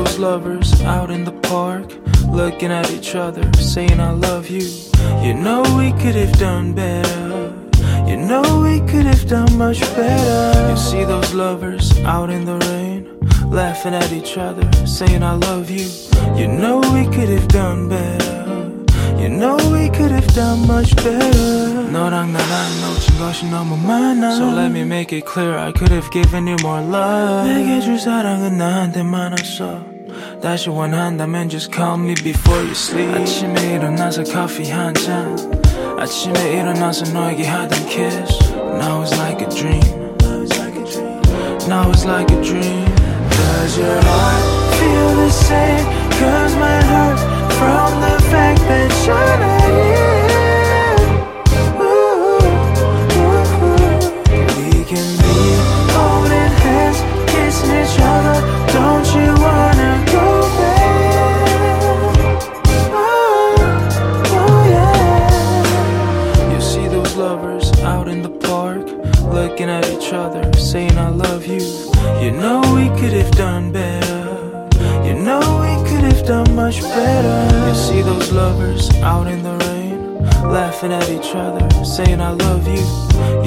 those lovers out in the park, looking at each other, saying I love you. You know we could have done better. You know we could have done much better. You see those lovers out in the rain, laughing at each other, saying I love you. You know we could have done better. You know we could have done much better. 너랑 나랑 놓친 것이 너무 많아. So let me make it clear, I could have given you more love. 내게 줄 사랑은 나한테 많았어. 다시 원한다면 just call me before you sleep. 아침에 일어나서 커피 한 잔, 아침에 일어나서 너에게 하던 kiss. Now it's like a dream. Now it's like a dream. Does your heart feel the same? Cause mine hurts from the fact that you're not here. We can be holding hands, kissing each other. Don't you wanna go back? Oh yeah. You see those lovers out in the park, looking at each other, saying I love you. You know we could have done better. You know we could have done much better. You see those lovers out in the rain, laughing at each other, saying I love you.